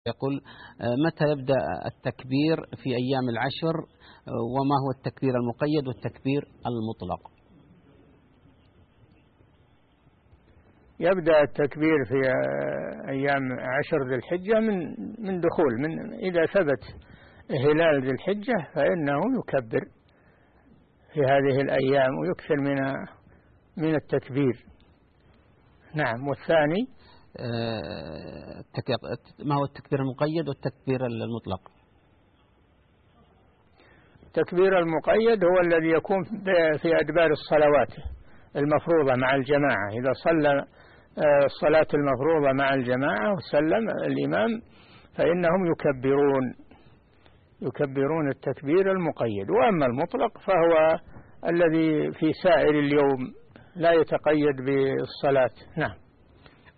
يقول متى يبدأ التكبير في أيام العشر، وما هو التكبير المقيد والتكبير المطلق؟ يبدأ التكبير في أيام 10 ذي الحجة من دخول إذا ثبت هلال ذي الحجة فإنه يكبر في هذه الأيام ويكثر من التكبير. نعم. والثاني ما هو التكبير المقيد والتكبير المطلق؟ التكبير المقيد هو الذي يكون في أدبار الصلوات المفروضة مع الجماعة. إذا صلى الصلاة المفروضة مع الجماعة وسلم الإمام فإنهم يكبرون التكبير المقيد. وأما المطلق فهو الذي في سائر اليوم لا يتقيد بالصلاة. نعم.